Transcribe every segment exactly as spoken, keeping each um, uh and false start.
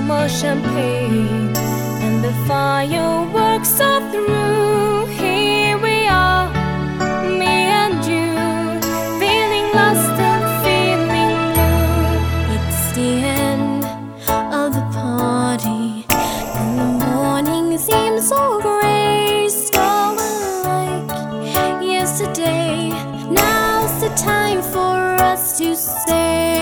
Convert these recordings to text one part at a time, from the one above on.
more champagne and the fireworks of the room. Here we are, me and you, feeling lost and feeling blue. It's the end of the party, and the morning seems so gray, so unlike yesterday. Now's the time for us to say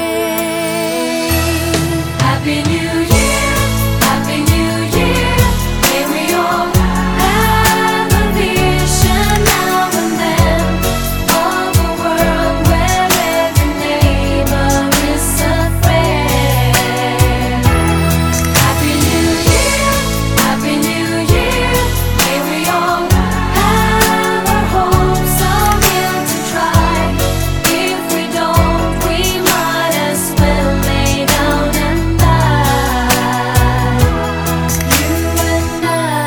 Happy New Year, Happy New Year. May we all have a vision now and then of a world where every neighbor is a friend. Happy New Year, Happy New Year. May we all have our hopes all built to try. If we don't, we might as well lay down and die. You and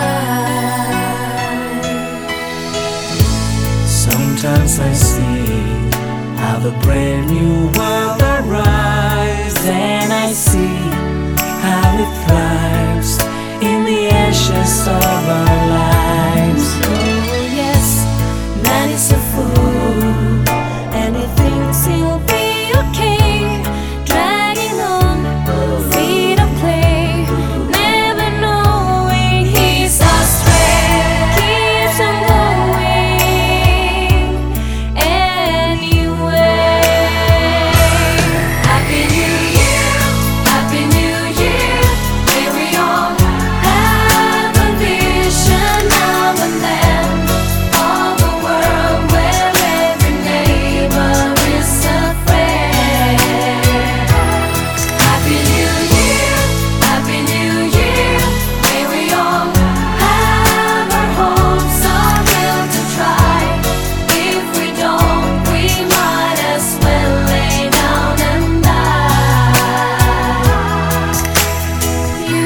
I. Sometimes I see how the brand new world arrives, and I see how it thrives in the ashes of our lives. Oh yes, man is a fool, and he thinks he'll be okay, dragging on feet of clay, never knowing he's astray. Keeps on going anyway. Happy New Year, Happy New Year. May we all have a vision now and then of a world where every neighbor is a friend. Happy New Year, Happy New Year. May we all have our hopes all built to try. If we don't, we might as well lay down and die. You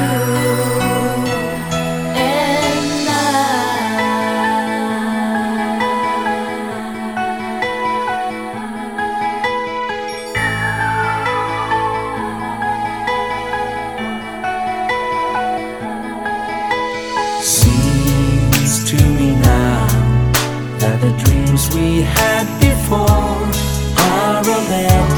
and Seems to me now that the dreams we had before are a land